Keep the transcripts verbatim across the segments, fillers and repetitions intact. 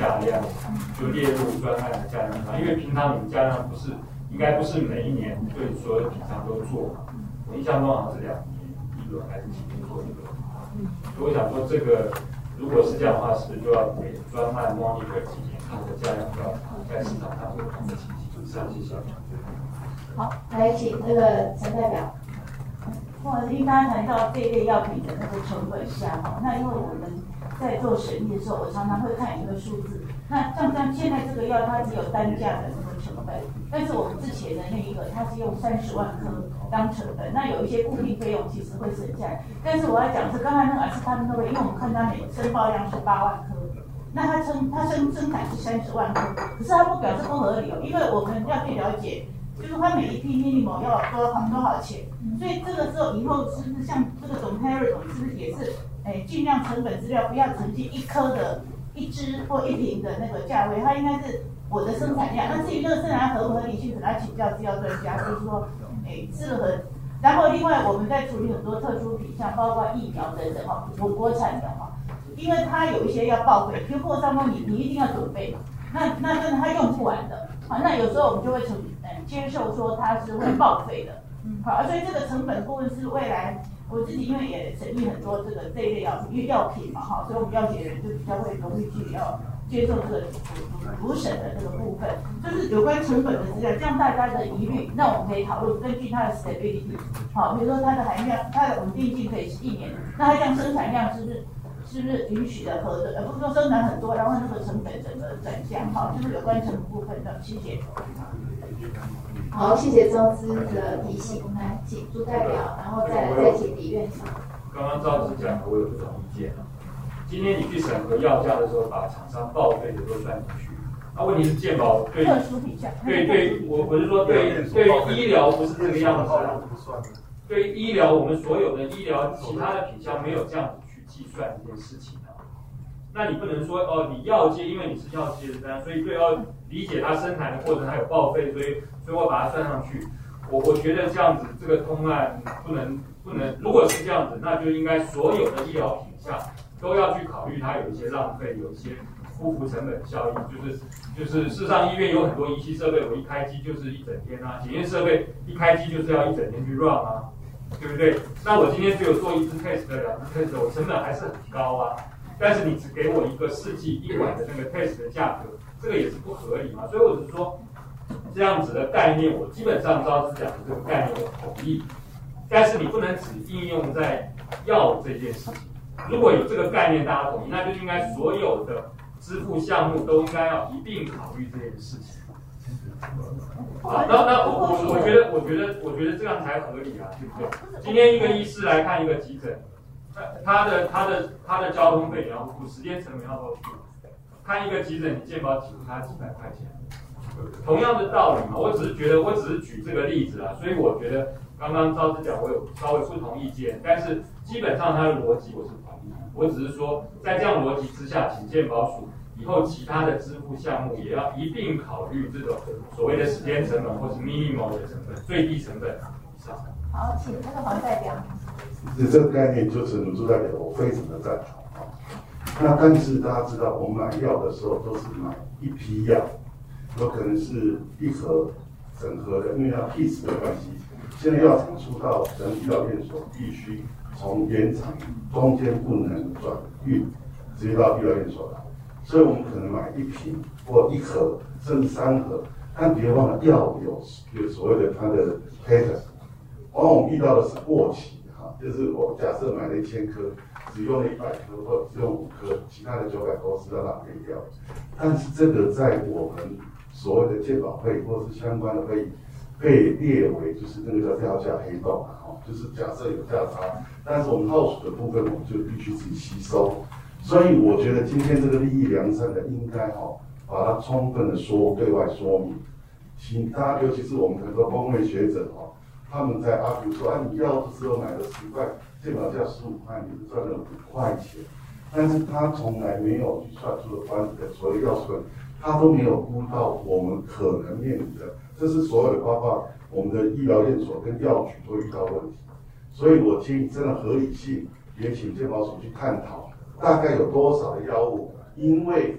价量就列入专案的价量上，因为平常你们价量不是应该不是每一年对所有的品项都做嘛？我印象中好像是两年一轮还是几年做一轮。所以我想说，这个如果是这样的话，是不是就要给专案 monitor 几年，它的价量调查在市场上有不同的情形？以上，谢谢。 好，来请那个陈代表。不好意思，因为刚才谈到这一类药品的那个成本价哈，那因为我们在做审议的时候，我常常会看一个数字。那像像现在这个药，它只有单价的那个成本，但是我们之前的那一个，它是用三十万颗当成本，那有一些固定费用其实会省下来。但是我要讲是刚才那个阿司他们那个，因为我们看它每申报量是八万颗。那它生它生生产是三十万颗，可是它不表示不合理哦，因为我们要去了解，就是它每一批 minimum 要多少多少钱，所以这个时候以后是不是像这个总 Harry 总是不是也是，哎，尽量成本资料不要呈现一颗的一支或一瓶的那个价位，它应该是我的生产量。那至于那个生产量合不合理性，可能要请教制药专家，就是说，哎，适合。然后另外我们在处理很多特殊品项，包括疫苗等等哈，国国产的哈。因为它有一些要报废，因为货上面你你一定要准备嘛，那那真的它用不完的，好，那有时候我们就会承嗯接受说它是会报废的，嗯，好，所以这个成本部分是未来我自己因为也审议很多这个这一类药品药品嘛，哈，所以我们药检人就比较会容易去要接受这个读审的这个部分，就是有关成本的资料，这样大家的疑虑，那我们可以讨论根据它的 stability， 好，比如说它的含量，它的稳定性可以是一年，那它这样生产量是不是？是不是允许的合的？而不是说生产很多，然后那个成本整个转向，哈，就是有关成本部分的，谢谢。 好，谢谢周资的提醒，来请朱代表，然后再再请李院长。 刚刚赵资讲的，我有不同意见啊。今天你去审核药价的时候，把厂商报废的都算进去，那问题是健保对特殊品项， 对对，我我是说对对医疗不是这个样子啊。对医疗，我们所有的医疗其他的品项没有这样子计算这件事情啊，那你不能说哦，你药界因为你是药界的，所以对要理解它生产的过程还有报废，所以所以我把它算上去。我我觉得这样子这个通案不能不能，如果是这样子，那就应该所有的医疗品项都要去考虑它有一些浪费，有一些不符成本效益，就是就是事实上医院有很多仪器设备，我一开机就是一整天啊，检验设备一开机就是要一整天去 run 啊。对不对？那我今天只有做一支 test 的两支 test， 我成本还是很高啊。但是你只给我一个试剂一管的那个 test 的价格，这个也是不合理嘛。所以我是说，这样子的概念，我基本上赵资讲的这个概念我同意。但是你不能只应用在药这件事情。如果有这个概念大家同意，那就应该所有的支付项目都应该要一并考虑这件事情。好，那那我我我觉得我觉得我觉得这样才合理啊，对不对？今天一个医师来看一个急诊，他的他的他的交通费你要付，时间成本要都付。看一个急诊，你健保只付他几百块钱，同样的道理嘛。我只是觉得，我只是举这个例子啊，所以我觉得刚刚赵资讲我有稍微不同意见，但是基本上他的逻辑我是同意。我只是说，在这样逻辑之下，请健保署以后其他的支付项目也要一并考虑这种所谓的时间成本或是 minimal 的成本，最低成本以上。 好，请那个黄代表。 这个概念就是鲁朱代表，我非常的赞同啊。那但是大家知道，我们买药的时候都是买一批药，有可能是一盒整盒的，因为它 piece 的关系。现在药厂出到人医疗院所，必须从原厂中间不能转运，直接到医疗院所来。所以我们可能买一瓶或一盒，甚至三盒，但别忘了药有有所谓的它的 patent， 往往我们遇到的是过期哈，就是我假设买了一千颗，只用了一百颗或只用五颗，其他的九百多是要浪费掉。但是这个在我们所谓的健保会或是相关的会议被列为就是那个叫掉价黑洞啊，哈，就是假设有价差，但是我们后续的部分我们就必须自己吸收。所以我觉得今天这个利益良善的应该哈、哦，把它充分的说对外说明，请大家尤其是我们很多公卫学者哈、哦，他们在阿比说啊，你药的时候买了十块，健保价十五块，你是赚了五块钱，但是他从来没有去算出的关的所谓药损，他都没有估到我们可能面临的，这是所有的包括我们的医疗院所跟药局都遇到问题，所以我建议真的合理性，也请健保署去探讨。大概有多少的药物因为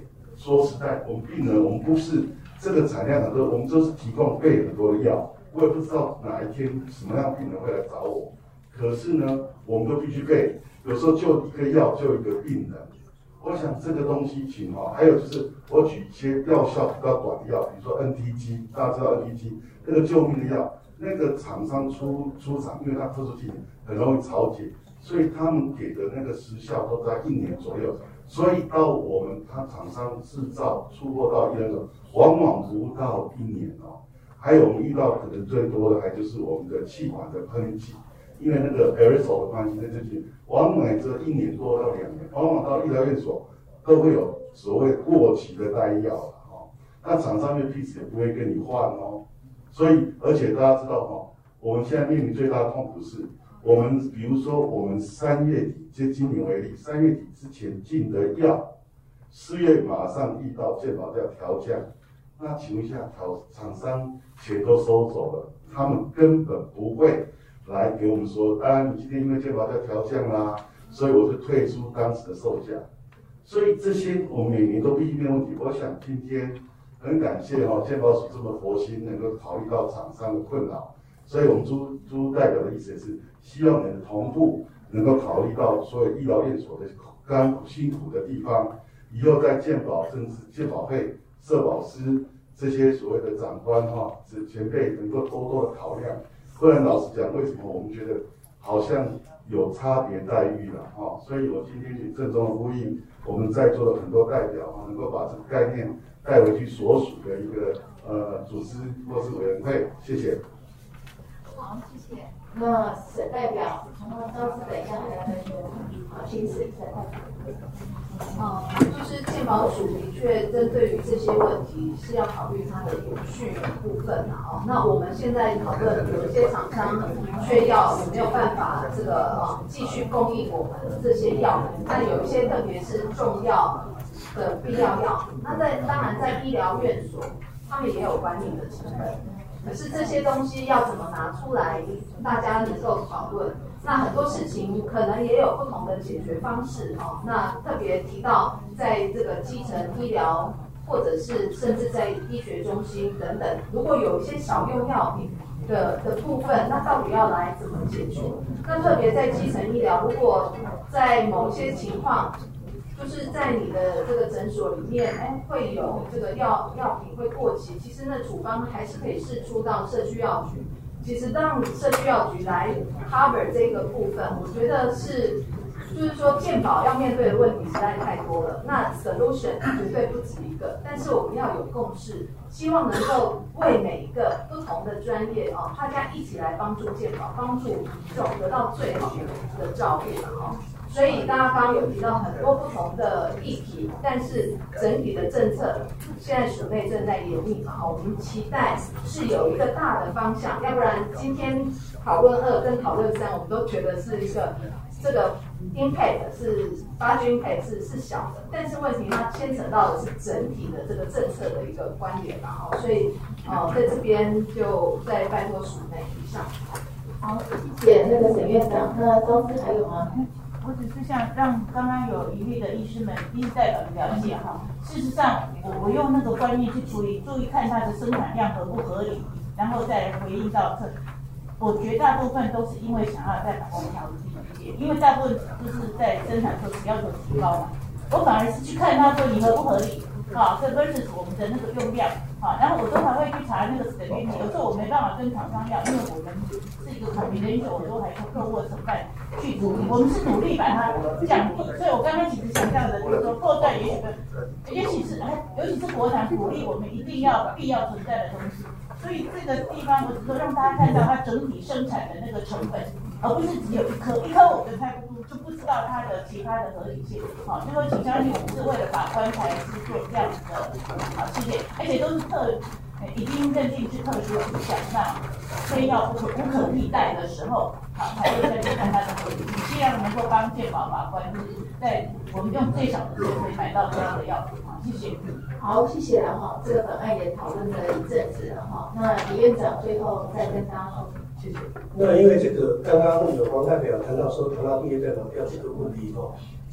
说实在，我们病人我们不是这个产量很多，我们都是提供备很多的药，我也不知道哪一天什么样的病人会来找我，可是呢，我们都必须备，有时候就一个药就一个病人。我想这个东西请哈，还有就是我举一些药效比较短的药，比如说 N T G， 大家知道 N T G 那个救命的药，那个厂商出出厂，因为它特殊剂很容易潮解，所以他们给的那个时效都在一年左右，所以到我们他厂商制造出货到医院的时候，往往不到一年哦。还有我们遇到可能最多的还就是我们的气管的喷剂。因为那个 aerosol 的关系，那就是往往这一年多到两年，往往到医疗院所都会有所谓过期的代药了哦。那厂商的 piece 也不会跟你换哦。所以，而且大家知道哦，我们现在面临最大的痛苦是，我们比如说我们三月底，就今年为例，三月底之前进的药，四月马上遇到健保要调降，那请问一下，调厂商钱都收走了，他们根本不会。来给我们说，当然你今天因为健保价调降啦，所以我就退出当时的售价。所以这些我们每年都必须面对问题。我想今天很感谢哈、哦、健保署这么佛心，能够考虑到厂商的困扰。所以我们朱朱代表的意思是，希望能同步能够考虑到所有医疗院所的甘苦辛苦的地方，以后在健保政治、健保会、社保司这些所谓的长官哈、哦、前辈能够多多的考量。不然老实讲，为什么我们觉得好像有差别待遇了哈、哦？所以我今天也郑重的呼吁我们在座的很多代表啊，能够把这个概念带回去所属的一个呃组织或是委员会。谢谢。 好，谢谢。那沈代表，然后张司等一下还要再说。好，请沈代表。 嗯，就是健保署的确针对于这些问题是要考虑它的永续部分啊。哦，那我们现在讨论有一些厂商缺药，有没有办法这个啊继续供应我们这些药？那有一些特别是重要的必要药，那在当然在医疗院所，他们也有管理的成本。可是这些东西要怎么拿出来，大家能够讨论？那很多事情可能也有不同的解决方式哦。那特别提到在这个基层医疗，或者是甚至在医学中心等等，如果有一些少用药品的的部分，那到底要来怎么解决？那特别在基层医疗，如果在某些情况，就是在你的这个诊所里面，哎，会有这个药药品会过期，其实那处方还是可以释出到社区药局。其实让社区药局来 cover 这个部分，我觉得是，就是说健保要面对的问题实在太多了。那 solution 绝对不止一个，但是我们要有共识，希望能够为每一个不同的专业哦，大家一起来帮助健保，帮助民众得到最好的的照顾哦。所以大家刚刚有提到很多不同的议题，但是整体的政策现在署内正在研拟嘛，我们期待是有一个大的方向，要不然今天讨论二跟讨论三，我们都觉得是一个这个 impact 是 budget impact 是是小的，但是问题它牵扯到的是整体的这个政策的一个观点嘛，所以呃在这边就再拜托署内以上。 好，谢谢那个沈院长。那张司还有吗？ 我只是想让刚刚有疑虑的医师们、医师代表了解哈。事实上，我我用那个观念去处理，注意看它的生产量合不合理，然后再回应到这。我绝大部分都是因为想要再把它调低一点，因为大部分就是在生产时候只要求提高嘛。我反而是去看它说你合不合理，啊，这 versus 我们的那个用量，啊，然后我都还会去查那个 stability。有时候我没办法跟厂商要，因为我们是一个 confidential， 我都还跟客户的承办去处理。我们是努力把它降低，所以我刚刚其实想象的就是说，破绽也许也许是尤其是国产鼓励我们一定要必要存在的东西。所以这个地方我只是让大家看到它整体生产的那个成本，而不是只有一颗一颗我们猜不出，就不知道它的其他的合理性。好，就说请相信我们是为了把关才是做这样子的好事件，而且都是特已经认定是特殊事项，那非要不可无可替代的时候，好才会再去看它的合理性，希望能够帮健保把关，就是在我们用最少的钱可以买到这样的药品。好，谢谢。 好，谢谢了哈。这个本案也讨论了一阵子了哈。那李院长最后再跟大家说， 谢谢。那因为这个刚刚有黄代表谈到说谈到毕业代表调这个问题哦，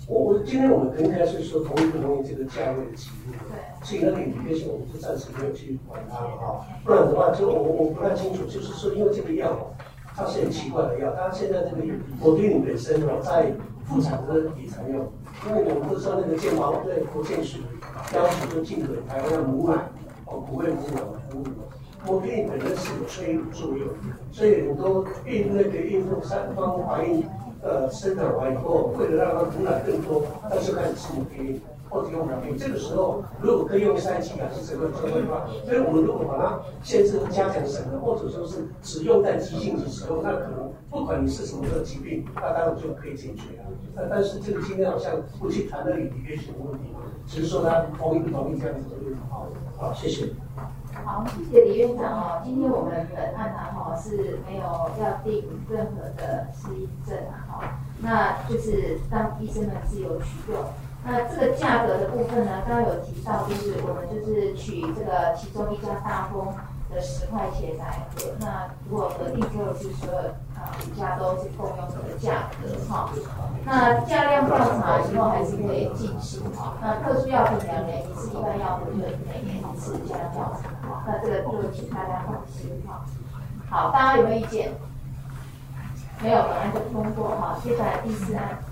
我我今天我们应该是说同意不同意这个价位的起步，所以那个 indication 我们就暂时没有去管它了哈。不然的话，就我我不太清楚，就是说因为这个药它是很奇怪的药，它现在这个摩天岭本身哦，在妇产科也常用，因为我们都知道那个健保对国健署要求就禁止台湾的母奶哦不喂母奶的服务。摩天岭本身是有催乳作用，所以很多孕那个孕妇三方怀孕。呃，生产完以后，为了让它母奶更多，它就开始吃摩天岭或者用摩天岭。这个时候，如果可以用三剂还是整个社会化，所以我们如果把它限制加强审核，或者说是只用在急性期使用，那可能不管你是什么的疾病，那当然就可以解决了。那但是这个今天好像不去谈那个 indication 的问题，只是说他同意不同意这样子的问题。好，好，谢谢。 好，谢谢李院长哦。今天我们本案呢哈是没有要定任何的适应症啊哈，那就是让医生们自由取用。那这个价格的部分呢，刚刚有提到，就是我们就是取这个其中一家大丰的十块钱来核，那如果核定就是说啊五家都是共用这个价格哈。那价量调查以后还是可以进行哈。那特殊药品两年一次，一般药品就每年一次价量调查哈。那这个就请大家放心哈。好，大家有没有意见？没有，本案就通过哈。接下来第四案。